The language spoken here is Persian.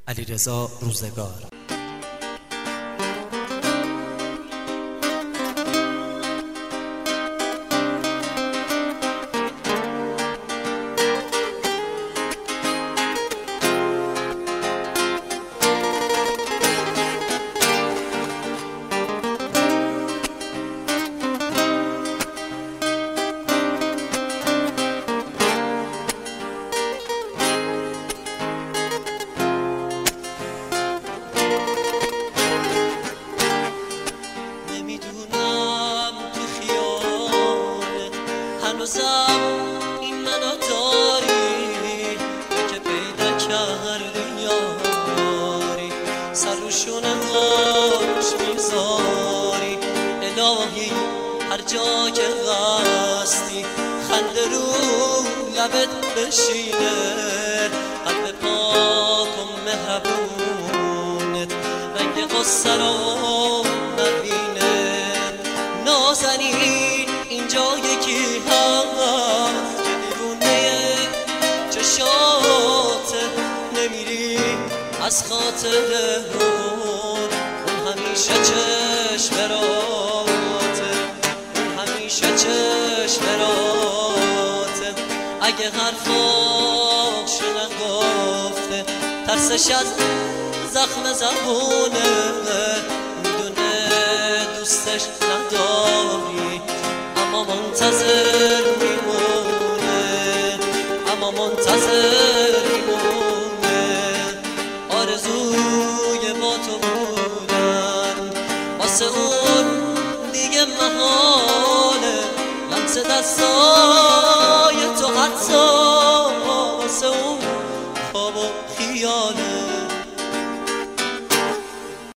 علیرضا روزگار. هنوزم این منو داری که پیدا کردی یاری سر رو شونه هاش میذاری الهی هر جا که هستی خنده رو لبت بشینه قلب پاک و مهربونت رنگ غصه رو نبینه نازنین اینجا یکی هست که دیوونه چشات نمیری از خاطر اون همیشه چشم راته اون همیشه چشم راته اگه حرفاشو نگفته ترسش از زخم زبونه میدونه دوستش نداری اما منتظر میمونه اما منتظر میمونه آرزوی با تو بودن واسه اون دیگه محاله لمس دستای تو حتی